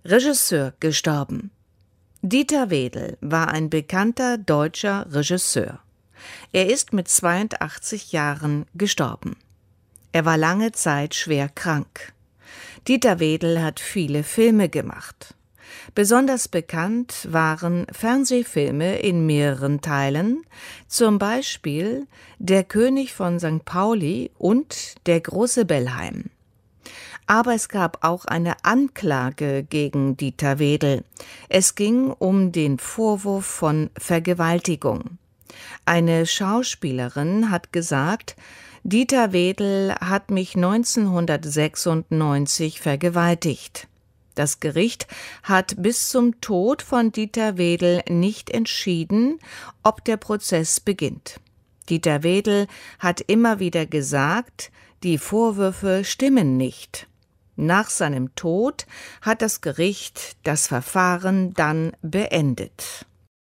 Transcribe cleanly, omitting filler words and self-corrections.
Regisseur gestorben. Dieter Wedel war ein bekannter deutscher Regisseur. Er ist mit 82 Jahren gestorben. Er war lange Zeit schwer krank. Dieter Wedel hat viele Filme gemacht. Besonders bekannt waren Fernsehfilme in mehreren Teilen, zum Beispiel Der König von St. Pauli und Der große Bellheim. Aber es gab auch eine Anklage gegen Dieter Wedel. Es ging um den Vorwurf von Vergewaltigung. Eine Schauspielerin hat gesagt, Dieter Wedel hat mich 1996 vergewaltigt. Das Gericht hat bis zum Tod von Dieter Wedel nicht entschieden, ob der Prozess beginnt. Dieter Wedel hat immer wieder gesagt, die Vorwürfe stimmen nicht. Nach seinem Tod hat das Gericht das Verfahren dann beendet.